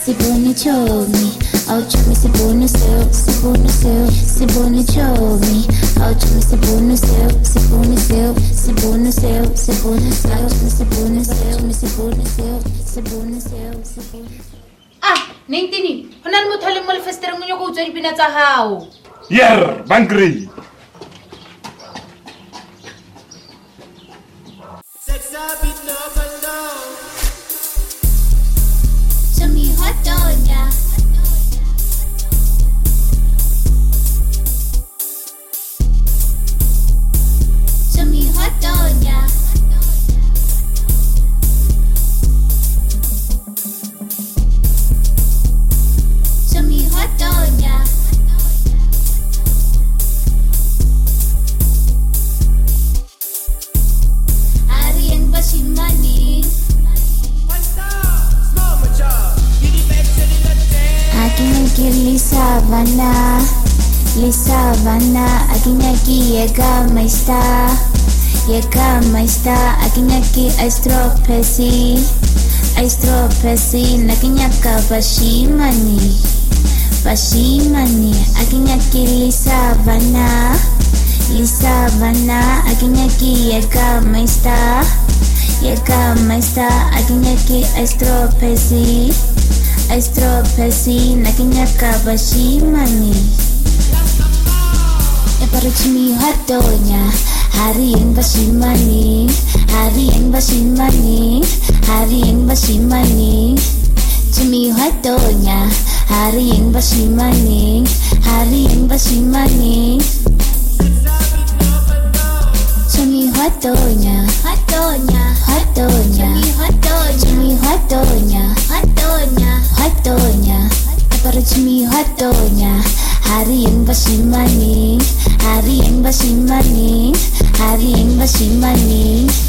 Sibone told me, I'll try me Sibone sell, Sibone sell, Sibone told me, I'll try me Sibone sell, Sibone sell, Sibone sell, Sibone sell, Sibone sell, Sibone sell, Sibone sell, Sibone. Ah, nintini, honan mo thaling mo fester ng ko utsay pinatsahaw. Yer, bangri. Lisavana, akinaki yega maista, akinaki aistropesi, nakinyaka bashimani, akinaki lisavana, akinaki yega maista, akinaki aistropesi, nakinyaka bashimani. Eparuchimi hatonya, hari yang bashimani, Chimi hatonya, hari yang bashimani, Chimi hatonya, Chimi hatonya, Eparuchimi hatonya, hari yang bashimani,